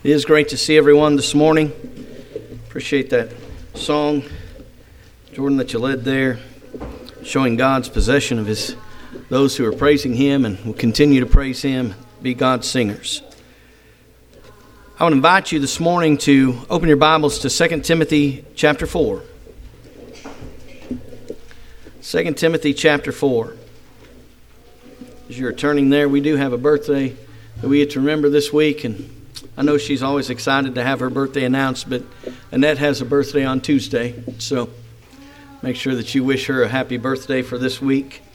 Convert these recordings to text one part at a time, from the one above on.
It is great to see everyone this morning. Appreciate that song, Jordan, that you led there, showing God's possession of those who are praising Him and will continue to praise Him, be God's singers. I would invite you this morning to open your Bibles to 2 Timothy chapter 4. 2 Timothy chapter 4. As you're turning there, we do have a birthday that we get to remember this week, and I know she's always excited to have her birthday announced, but Annette has a birthday on Tuesday, so make sure that you wish her a happy birthday for this week.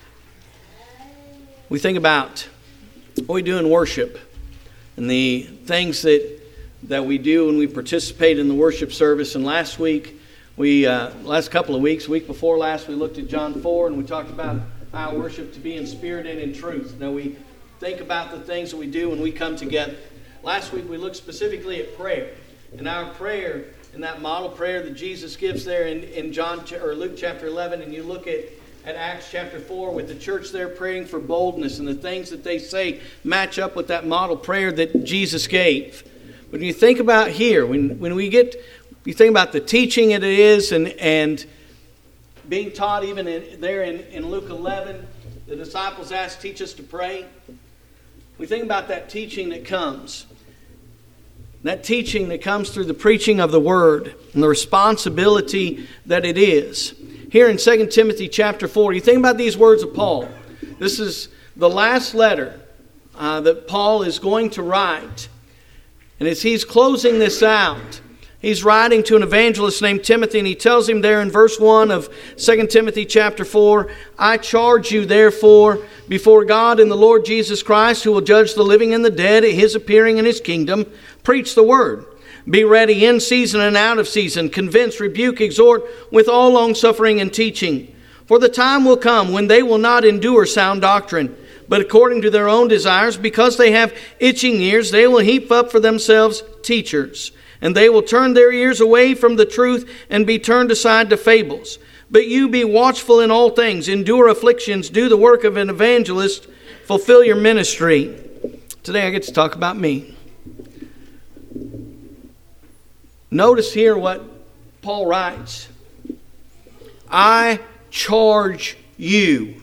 We think about what we do in worship and the things that we do when we participate in the worship service. And last week, last couple of weeks, week before last, we looked at John 4 and we talked about our worship to be in spirit and in truth. Now we think about the things that we do when we come together. Last week we looked specifically at prayer, and our prayer, and that model prayer that Jesus gives there in Luke chapter 11, and you look at Acts chapter 4 with the church there praying for boldness, and the things that they say match up with that model prayer that Jesus gave. But when you think about here, you think about the teaching it is, and being taught even there in Luke 11, the disciples asked, teach us to pray. We think about that teaching that comes. That teaching that comes through the preaching of the Word and the responsibility that it is. Here in 2 Timothy chapter 4, you think about these words of Paul. This is the last letter that Paul is going to write. And as he's closing this out, he's writing to an evangelist named Timothy, and he tells him there in verse 1 of 2 Timothy chapter 4, I charge you therefore before God and the Lord Jesus Christ, who will judge the living and the dead at His appearing in His kingdom, preach the word. Be ready in season and out of season. Convince, rebuke, exhort with all longsuffering and teaching. For the time will come when they will not endure sound doctrine, but according to their own desires, because they have itching ears, they will heap up for themselves teachers. And they will turn their ears away from the truth and be turned aside to fables. But you be watchful in all things, endure afflictions, do the work of an evangelist, fulfill your ministry. Today I get to talk about me. Notice here what Paul writes. I charge you.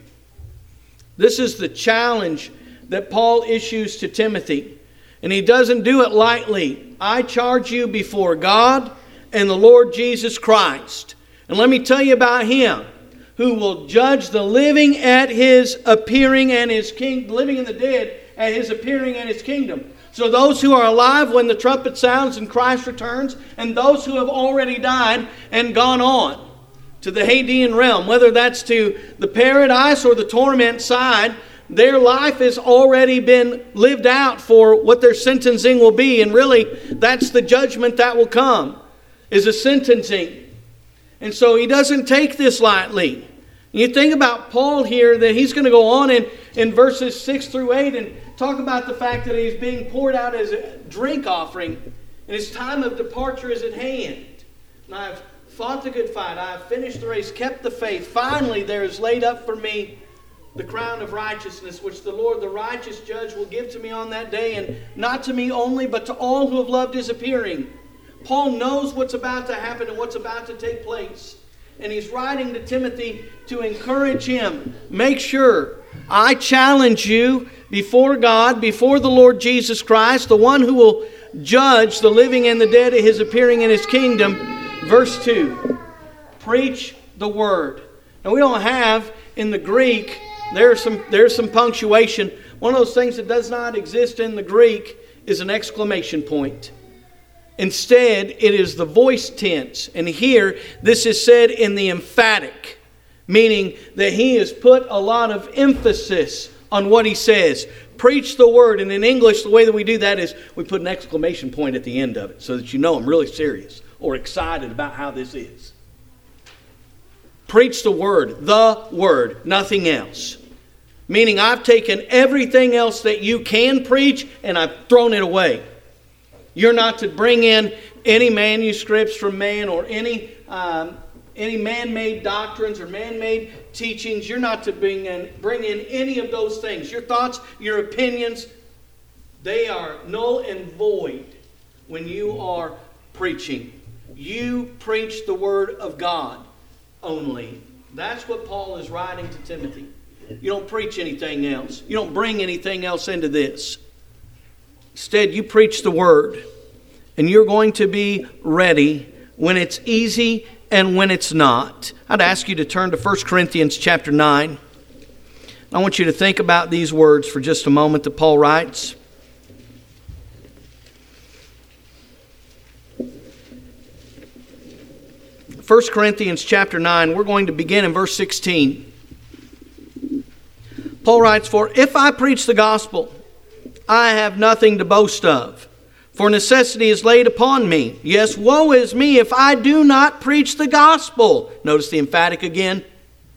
This is the challenge that Paul issues to Timothy. And he doesn't do it lightly. I charge you before God and the Lord Jesus Christ. And let me tell you about Him, who will judge the living at His appearing and His kingdom, living and the dead at His appearing and His kingdom. So those who are alive when the trumpet sounds and Christ returns, and those who have already died and gone on to the Hadean realm, whether that's to the paradise or the torment side, their life has already been lived out for what their sentencing will be. And really, that's the judgment that will come, is a sentencing. And so he doesn't take this lightly. You think about Paul here, that he's going to go on in verses 6 through 8 and talk about the fact that he's being poured out as a drink offering, and his time of departure is at hand. And I've fought the good fight. I have finished the race, kept the faith. Finally, there is laid up for me the crown of righteousness, which the Lord, the righteous judge, will give to me on that day, and not to me only, but to all who have loved His appearing. Paul knows what's about to happen and what's about to take place. And he's writing to Timothy to encourage him. Make sure, I challenge you before God, before the Lord Jesus Christ, the one who will judge the living and the dead at His appearing in His kingdom. Verse 2, preach the word. Now we don't have in the Greek, there's some punctuation. One of those things that does not exist in the Greek is an exclamation point. Instead, it is the voice tense. And here, this is said in the emphatic, meaning that he has put a lot of emphasis on what he says. Preach the word. And in English, the way that we do that is we put an exclamation point at the end of it so that you know I'm really serious or excited about how this is. Preach the word, nothing else. Meaning I've taken everything else that you can preach and I've thrown it away. You're not to bring in any manuscripts from man or any man-made doctrines or man-made teachings. You're not to bring in any of those things. Your thoughts, your opinions, they are null and void when you are preaching. You preach the Word of God only. That's what Paul is writing to Timothy. You don't preach anything else. You don't bring anything else into this. Instead, you preach the Word. And you're going to be ready when it's easy and when it's not. I'd ask you to turn to 1 Corinthians chapter 9. I want you to think about these words for just a moment that Paul writes. 1 Corinthians chapter 9, we're going to begin in verse 16. Paul writes, "For if I preach the gospel, I have nothing to boast of. For necessity is laid upon me. Yes, woe is me if I do not preach the gospel." Notice the emphatic again.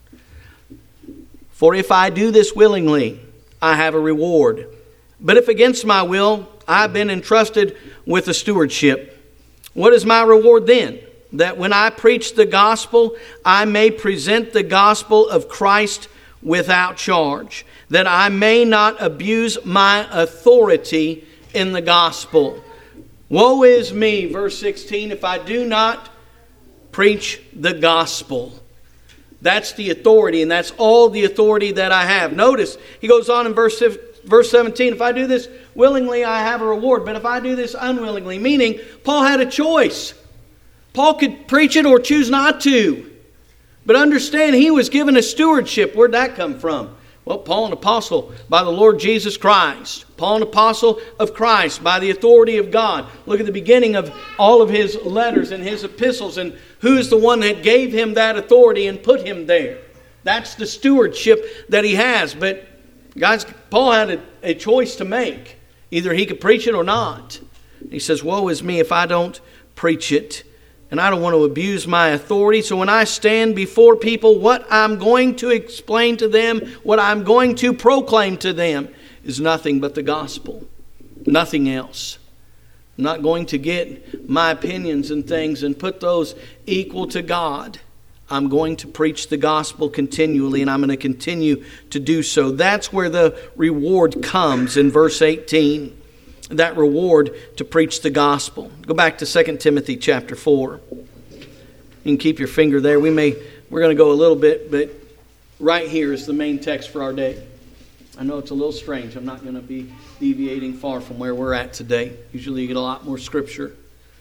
"For if I do this willingly, I have a reward. But if against my will, I have been entrusted with a stewardship. What is my reward then? That when I preach the gospel, I may present the gospel of Christ without charge, that I may not abuse my authority in the gospel. Woe is me," verse 16, "if I do not preach the gospel." That's the authority, and that's all the authority that I have. Notice, he goes on in verse 17, "If I do this willingly, I have a reward. But if I do this unwillingly," meaning Paul had a choice. Paul could preach it or choose not to. But understand, he was given a stewardship. Where'd that come from? Well, Paul, an apostle by the Lord Jesus Christ. Paul, an apostle of Christ by the authority of God. Look at the beginning of all of his letters and his epistles, and who's the one that gave him that authority and put him there. That's the stewardship that he has. But guys, Paul had a choice to make. Either he could preach it or not. He says, "Woe is me if I don't preach it." And I don't want to abuse my authority. So when I stand before people, what I'm going to explain to them, what I'm going to proclaim to them is nothing but the gospel. Nothing else. I'm not going to get my opinions and things and put those equal to God. I'm going to preach the gospel continually, and I'm going to continue to do so. That's where the reward comes in verse 18. That reward to preach the gospel. Go back to 2 Timothy chapter 4. You can keep your finger there. We're going to go a little bit, but right here is the main text for our day. I know it's a little strange. I'm not going to be deviating far from where we're at today. Usually you get a lot more scripture.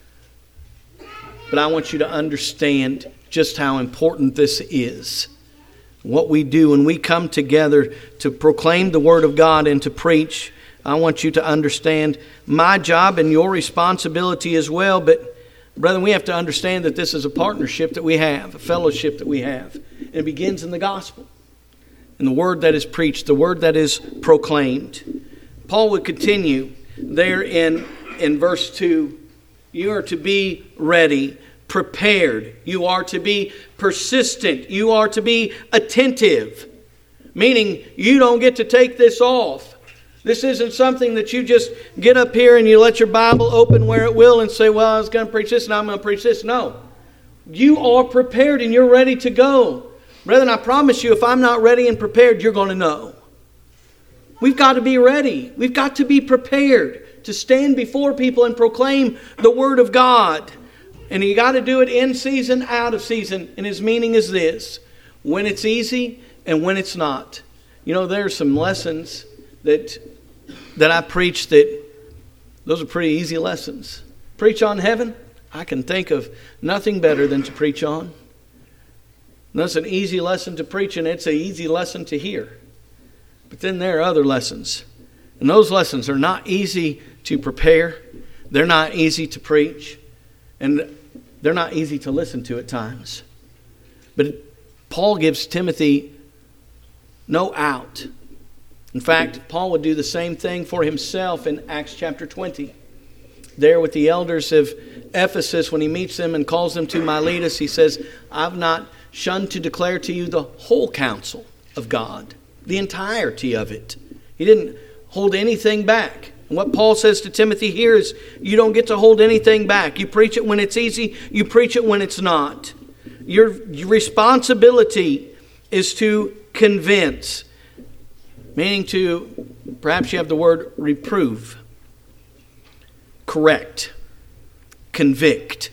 But I want you to understand just how important this is. What we do when we come together to proclaim the Word of God and to preach, I want you to understand my job and your responsibility as well. But, brethren, we have to understand that this is a partnership that we have, a fellowship that we have. And it begins in the gospel, in the word that is preached, the word that is proclaimed. Paul would continue there in verse 2. You are to be ready, prepared. You are to be persistent. You are to be attentive. Meaning, you don't get to take this off. This isn't something that you just get up here and you let your Bible open where it will and say, well, I was going to preach this and I'm going to preach this. No. You are prepared and you're ready to go. Brethren, I promise you, if I'm not ready and prepared, you're going to know. We've got to be ready. We've got to be prepared to stand before people and proclaim the Word of God. And you got to do it in season, out of season. And his meaning is this: when it's easy and when it's not. You know, there are some lessons that I preach that those are pretty easy lessons. Preach on heaven, I can think of nothing better than to preach on. That's an easy lesson to preach, and it's an easy lesson to hear. But then there are other lessons. And those lessons are not easy to prepare. They're not easy to preach. And they're not easy to listen to at times. But Paul gives Timothy no out. In fact, Paul would do the same thing for himself in Acts chapter 20. There with the elders of Ephesus, when he meets them and calls them to Miletus, he says, I've not shunned to declare to you the whole counsel of God, the entirety of it. He didn't hold anything back. And what Paul says to Timothy here is, you don't get to hold anything back. You preach it when it's easy, you preach it when it's not. Your responsibility is to convince. Meaning to, perhaps you have the word reprove, correct. convict.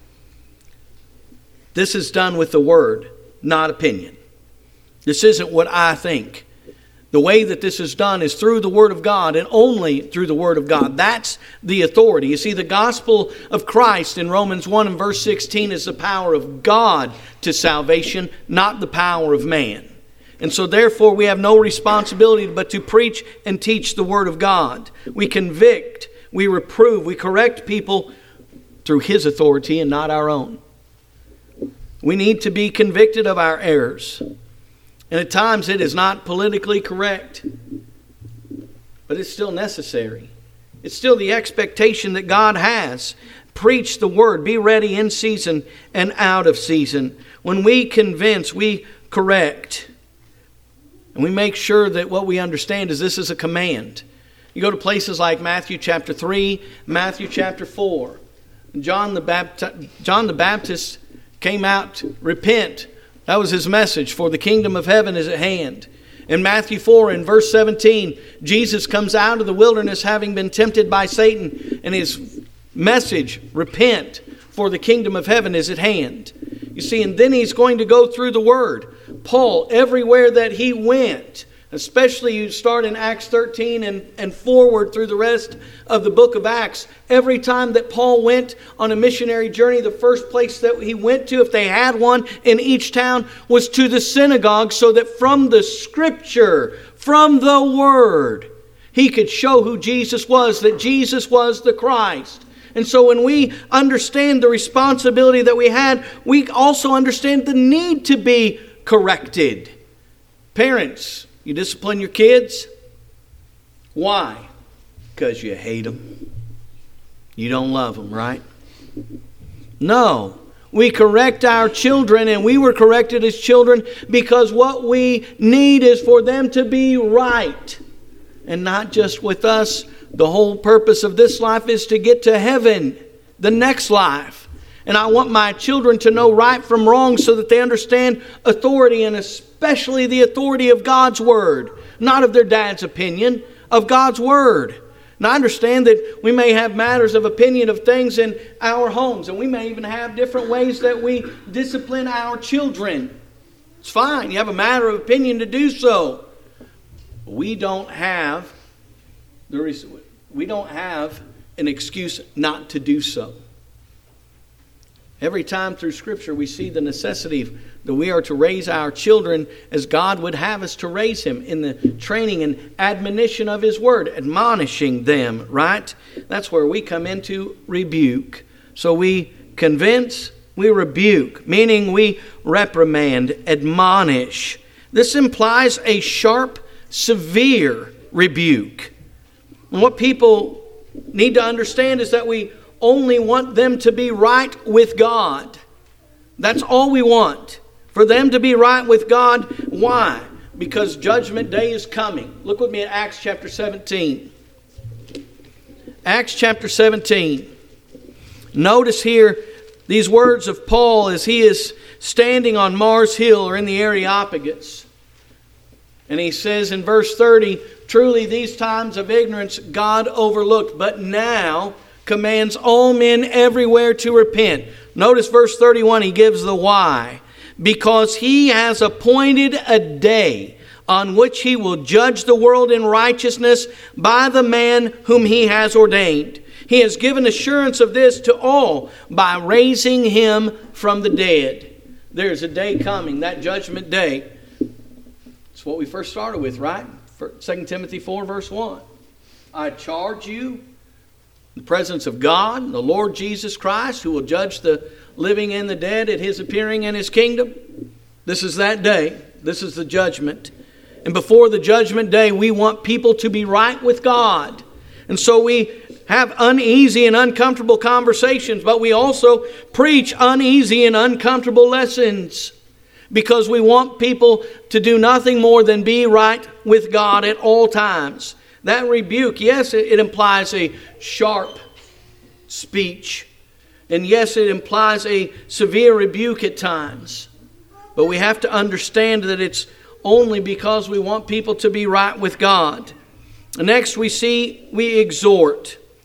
This is done with the Word, not opinion. This isn't what I think. The way that this is done is through the Word of God and only through the Word of God. That's the authority. You see, the gospel of Christ in Romans 1 and verse 16 is the power of God to salvation, not the power of man. And so therefore we have no responsibility but to preach and teach the Word of God. We convict, we reprove, we correct people through His authority and not our own. We need to be convicted of our errors. And at times it is not politically correct, but it's still necessary. It's still the expectation that God has. Preach the Word. Be ready in season and out of season. When we convince, we correct. And we make sure that what we understand is this is a command. You go to places like Matthew chapter 3, Matthew chapter 4. John the Baptist came out, repent. That was his message, for the kingdom of heaven is at hand. In Matthew 4, in verse 17, Jesus comes out of the wilderness having been tempted by Satan. And his message, repent, for the kingdom of heaven is at hand. You see, and then he's going to go through the Word. Paul, everywhere that he went, especially you start in Acts 13 and forward through the rest of the book of Acts. Every time that Paul went on a missionary journey, the first place that he went to, if they had one in each town, was to the synagogue, so that from the Scripture, from the Word, he could show who Jesus was, that Jesus was the Christ. And so when we understand the responsibility that we had, we also understand the need to be corrected. Parents, you discipline your kids. Why? Because you hate them. You don't love them, right? No. We correct our children, and we were corrected as children because what we need is for them to be right. And not just with us. The whole purpose of this life is to get to heaven, the next life. And I want my children to know right from wrong so that they understand authority, and especially the authority of God's Word. Not of their dad's opinion, of God's Word. And I understand that we may have matters of opinion of things in our homes, and we may even have different ways that we discipline our children. It's fine. You have a matter of opinion to do so. We don't have an excuse not to do so. Every time through Scripture we see the necessity that we are to raise our children as God would have us to raise him, in the training and admonition of His Word, admonishing them, right? That's where we come into rebuke. So we convince, we rebuke, meaning we reprimand, admonish. This implies a sharp, severe rebuke. And what people need to understand is that we only want them to be right with God. That's all we want. For them to be right with God. Why? Because Judgment Day is coming. Look with me at Acts chapter 17. Acts chapter 17. Notice here these words of Paul as he is standing on Mars Hill, or in the Areopagus. And he says in verse 30, truly these times of ignorance God overlooked, but now commands all men everywhere to repent. Notice verse 31, he gives the why. Because He has appointed a day on which He will judge the world in righteousness by the man whom He has ordained. He has given assurance of this to all by raising Him from the dead. There's a day coming, that judgment day. It's what we first started with, right? 2 Timothy 4 verse 1. I charge you in the presence of God, the Lord Jesus Christ, who will judge the living and the dead at His appearing in His kingdom. This is that day. This is the judgment. And before the judgment day, we want people to be right with God. And so we have uneasy and uncomfortable conversations, but we also preach uneasy and uncomfortable lessons, because we want people to do nothing more than be right with God at all times. That rebuke, yes, it implies a sharp speech. And yes, it implies a severe rebuke at times. But we have to understand that it's only because we want people to be right with God. Next we see we exhort.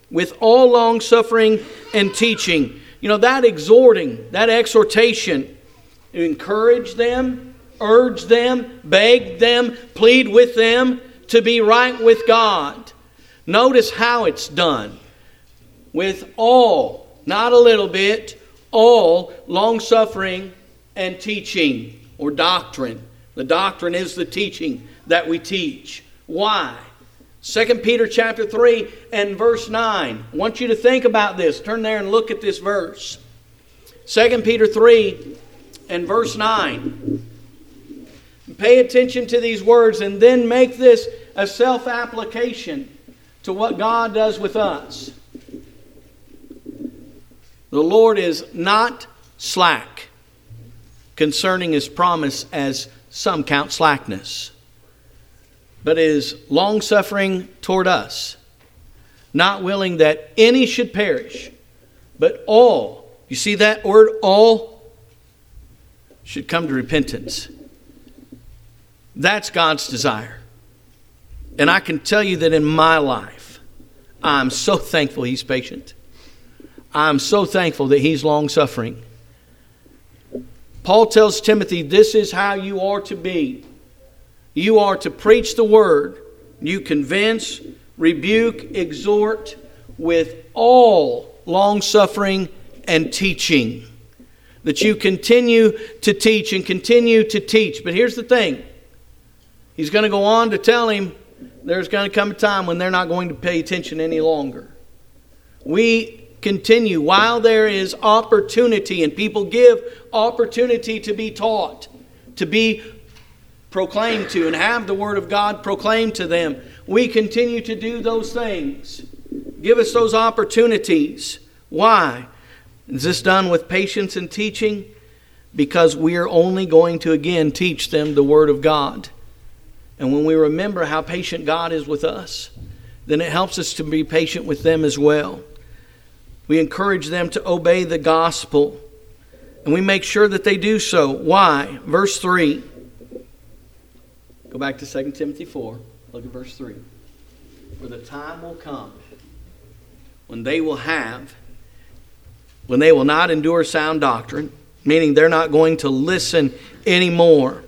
with all long-suffering and teaching. That exhorting, that exhortation, encourage them, urge them, beg them, plead with them to be right with God. Notice how it's done. With all, not a little bit, all long-suffering and teaching, or doctrine. The doctrine is the teaching that we teach. Why? 2 Peter chapter 3 and verse 9. I want you to think about this. Turn there and look at this verse. 2 Peter 3 and verse 9. Pay attention to these words and then make this a self-application to what God does with us. The Lord is not slack concerning His promise, as some count slackness, but is long-suffering toward us, not willing that any should perish, but all, you see that word, all, should come to repentance. That's God's desire. And I can tell you that in my life, I'm so thankful He's patient. I'm so thankful that He's long-suffering. Paul tells Timothy, this is how you are to be. You are to preach the word. You convince, rebuke, exhort with all long-suffering and teaching. That you continue to teach and continue to teach. But here's the thing. He's going to go on to tell him there's going to come a time when they're not going to pay attention any longer. We continue while there is opportunity, and people give opportunity to be taught, to be proclaimed to, and have the Word of God proclaimed to them. We continue to do those things. Give us those opportunities. Why? Is this done with patience and teaching? Because we are only going to again teach them the Word of God. And when we remember how patient God is with us, then it helps us to be patient with them as well. We encourage them to obey the gospel. And we make sure that they do so. Why? Verse 3. Go back to 2 Timothy 4. Look at verse 3. For the time will come when they will not endure sound doctrine, meaning they're not going to listen anymore.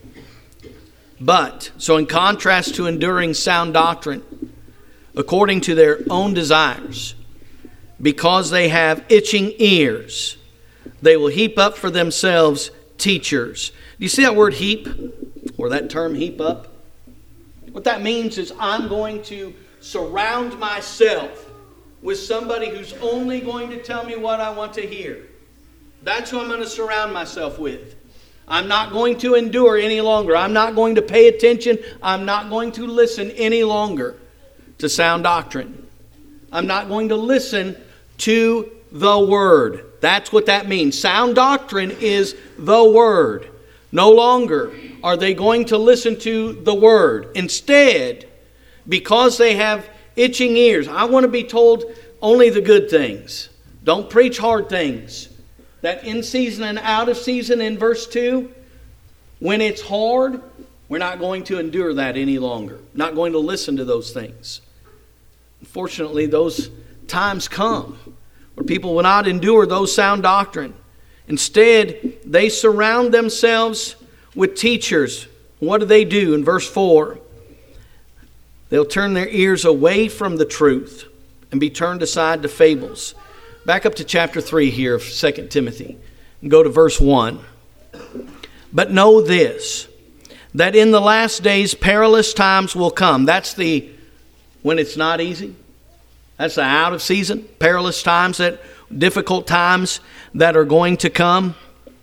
But, so in contrast to enduring sound doctrine, according to their own desires, because they have itching ears, they will heap up for themselves teachers. Do you see that word heap? Or that term heap up? What that means is I'm going to surround myself with somebody who's only going to tell me what I want to hear. That's who I'm going to surround myself with. I'm not going to endure any longer. I'm not going to pay attention. I'm not going to listen any longer to sound doctrine. I'm not going to listen to the Word. That's what that means. Sound doctrine is the Word. No longer are they going to listen to the Word. Instead, because they have itching ears, I want to be told only the good things. Don't preach hard things. That in season and out of season in verse 2, when it's hard, we're not going to endure that any longer. Not going to listen to those things. Unfortunately, those times come where people will not endure those sound doctrine. Instead, they surround themselves with teachers. What do? In verse 4, they'll turn their ears away from the truth and be turned aside to fables. Back up to chapter 3 here of 2 Timothy and go to verse 1. But know this, that in the last days perilous times will come. That's the when it's not easy. That's the out of season. Perilous times, that difficult times that are going to come.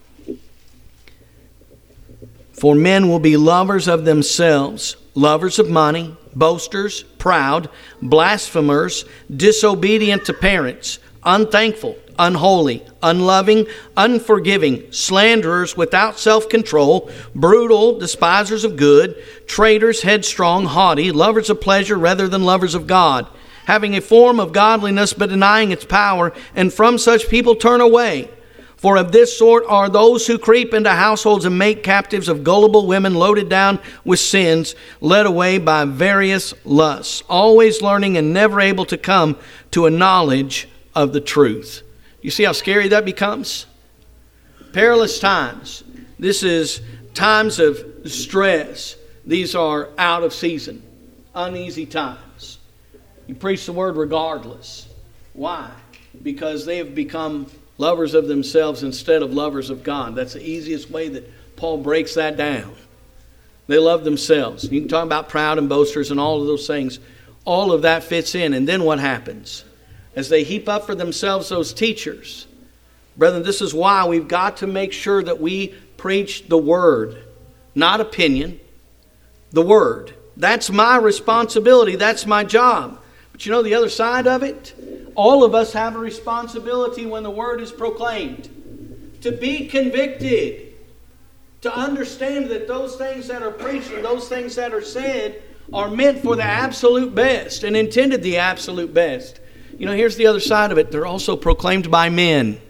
For men will be lovers of themselves, lovers of money, boasters, proud, blasphemers, disobedient to parents, unthankful, unholy, unloving, unforgiving, slanderers, without self-control, brutal, despisers of good, traitors, headstrong, haughty, lovers of pleasure rather than lovers of God, having a form of godliness but denying its power, and from such people turn away. For of this sort are those who creep into households and make captives of gullible women loaded down with sins, led away by various lusts, always learning and never able to come to a knowledge of the truth. You see how scary that becomes? Perilous times. This is times of stress. These are out of season, uneasy times. You preach the word regardless. Why? Because they have become lovers of themselves instead of lovers of God. That's the easiest way that Paul breaks that down. They love themselves. You can talk about proud and boasters and all of those things. All of that fits in. And then what happens? As they heap up for themselves those teachers. Brethren, this is why we've got to make sure that we preach the Word. Not opinion. The Word. That's my responsibility. That's my job. But you know the other side of it? All of us have a responsibility when the Word is proclaimed. To be convicted. To understand that those things that are preached and those things that are said are meant for the absolute best and intended the absolute best. You know, here's the other side of it. They're also proclaimed by men.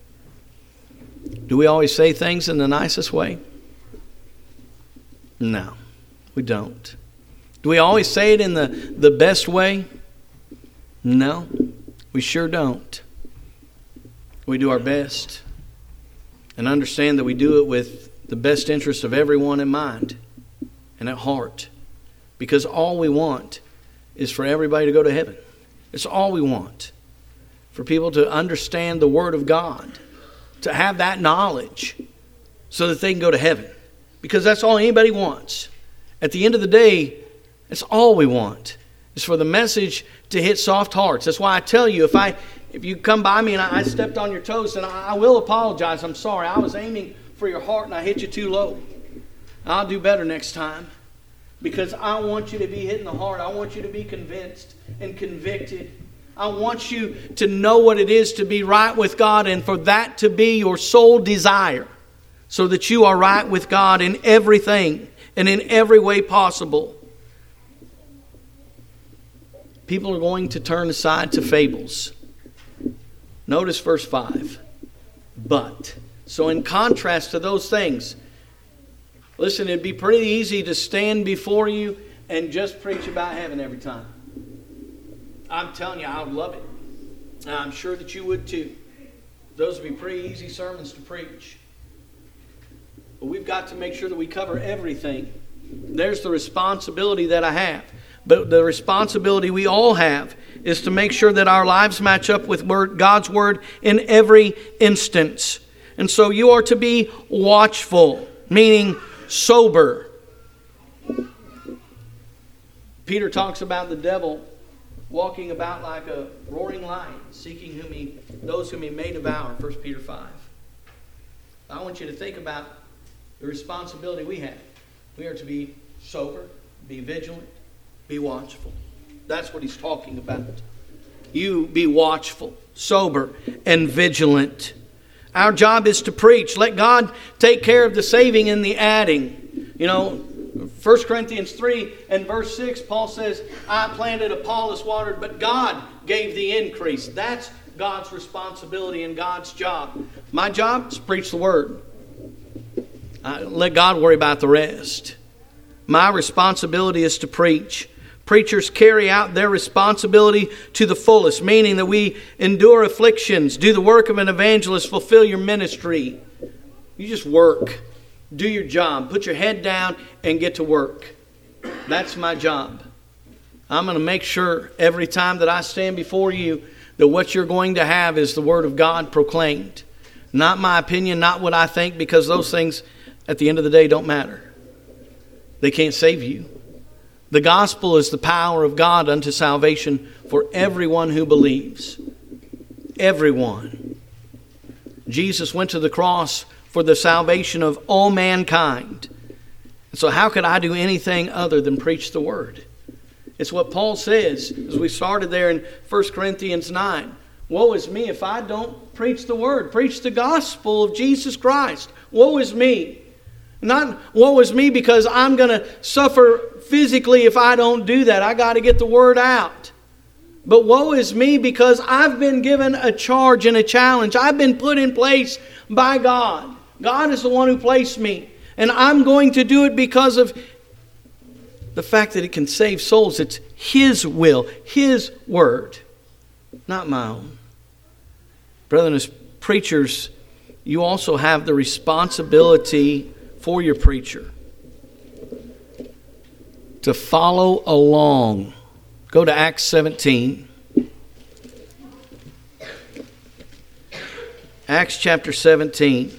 Do we always say things in the nicest way? No, we don't. Do we always say it in the best way? No, we sure don't. We do our best and understand that we do it with the best interest of everyone in mind and at heart. Because all we want is for everybody to go to heaven. It's all we want. For people to understand the Word of God. To have that knowledge so that they can go to heaven. Because that's all anybody wants. At the end of the day, that's all we want. Is for the message to hit soft hearts. That's why I tell you, if you come by me and I stepped on your toes, then I will apologize. I'm sorry. I was aiming for your heart and I hit you too low. I'll do better next time. Because I want you to be hitting the heart. I want you to be convinced and convicted. I want you to know what it is to be right with God and for that to be your sole desire. So that you are right with God in everything and in every way possible. People are going to turn aside to fables. Notice verse 5. But. So in contrast to those things, listen, it'd be pretty easy to stand before you and just preach about heaven every time. I'm telling you, I would love it. And I'm sure that you would too. Those would be pretty easy sermons to preach. But we've got to make sure that we cover everything. There's the responsibility that I have. But the responsibility we all have is to make sure that our lives match up with God's Word in every instance. And so you are to be watchful, meaning sober. Peter talks about the devil walking about like a roaring lion, seeking those whom he may devour, 1 Peter 5. I want you to think about the responsibility we have. We are to be sober, be vigilant, be watchful. That's what he's talking about. You be watchful, sober, and vigilant. Our job is to preach. Let God take care of the saving and the adding. You know, 1 Corinthians 3 and verse 6, Paul says, I planted, Apollos watered, but God gave the increase. That's God's responsibility and God's job. My job is to preach the Word. Let God worry about the rest. My responsibility is to preach. Preachers carry out their responsibility to the fullest, meaning that we endure afflictions, do the work of an evangelist, fulfill your ministry. You just work. Do your job. Put your head down and get to work. That's my job. I'm going to make sure every time that I stand before you that what you're going to have is the Word of God proclaimed. Not my opinion, not what I think, because those things at the end of the day don't matter. They can't save you. The gospel is the power of God unto salvation for everyone who believes. Everyone. Jesus went to the cross for the salvation of all mankind. And so how could I do anything other than preach the Word? It's what Paul says as we started there in 1 Corinthians 9. Woe is me if I don't preach the Word, preach the gospel of Jesus Christ. Woe is me. Not woe is me because I'm going to suffer physically if I don't do that. I got to get the Word out. But woe is me, because I've been given a charge and a challenge. I've been put in place by God. God is the one who placed me. And I'm going to do it because of the fact that it can save souls. It's His will, His word, not my own. Brethren, as preachers, you also have the responsibility for your preacher to follow along. Go to Acts 17. Acts chapter 17.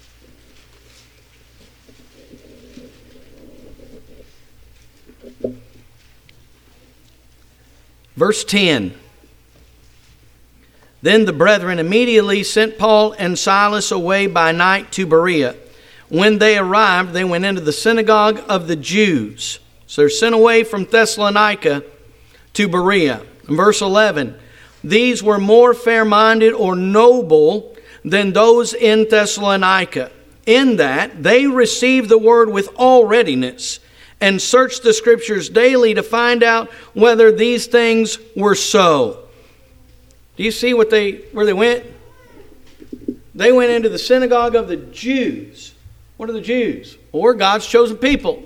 Verse 10. Then the brethren immediately sent Paul and Silas away by night to Berea. When they arrived, they went into the synagogue of the Jews. So they're sent away from Thessalonica to Berea. In verse 11, these were more fair-minded or noble than those in Thessalonica, in that they received the word with all readiness and searched the Scriptures daily to find out whether these things were so. Do you see where they went? They went into the synagogue of the Jews. What are the Jews? Well, we're God's chosen people.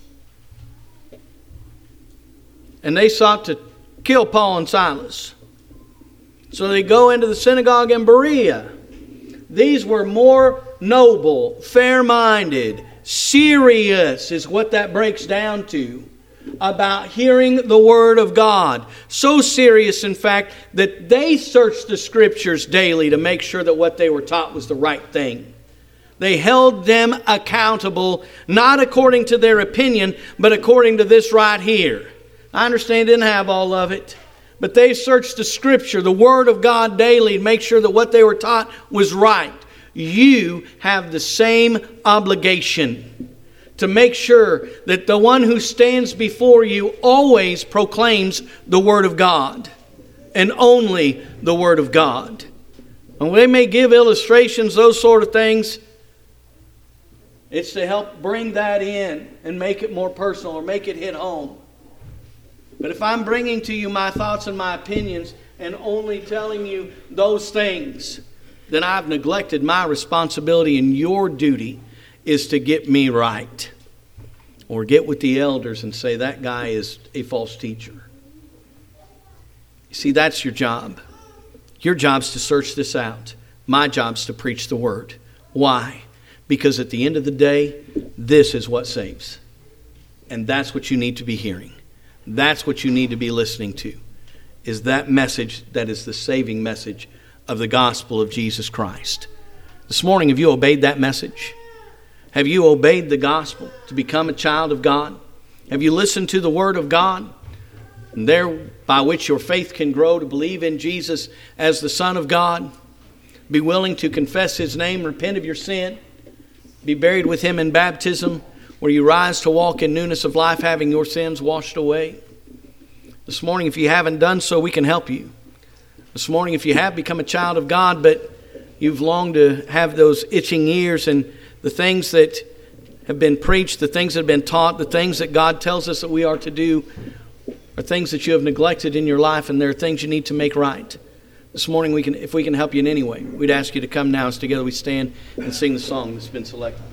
And they sought to kill Paul and Silas. So they go into the synagogue in Berea. These were more noble, fair-minded, serious is what that breaks down to, about hearing the Word of God. So serious, in fact, that they searched the Scriptures daily to make sure that what they were taught was the right thing. They held them accountable, not according to their opinion, but according to this right here. I understand they didn't have all of it, but they searched the Scripture, the Word of God daily, to make sure that what they were taught was right. You have the same obligation to make sure that the one who stands before you always proclaims the Word of God, and only the Word of God. And they may give illustrations, those sort of things. It's to help bring that in and make it more personal or make it hit home. But if I'm bringing to you my thoughts and my opinions and only telling you those things, then I've neglected my responsibility, and your duty is to get me right. Or get with the elders and say that guy is a false teacher. You see, that's your job. Your job's to search this out. My job's to preach the Word. Why? Because at the end of the day, this is what saves. And that's what you need to be hearing. That's what you need to be listening to, is that message that is the saving message of the gospel of Jesus Christ. This morning, have you obeyed that message? Have you obeyed the gospel to become a child of God? Have you listened to the Word of God? And there, by which your faith can grow to believe in Jesus as the Son of God. Be willing to confess His name, repent of your sin. Be buried with Him in baptism, where you rise to walk in newness of life, having your sins washed away. This morning, if you haven't done so, we can help you. This morning, if you have become a child of God, but you've longed to have those itching ears, and the things that have been preached, the things that have been taught, the things that God tells us that we are to do are things that you have neglected in your life, and there are things you need to make right. This morning, if we can help you in any way, we'd ask you to come now as together we stand and sing the song that's been selected.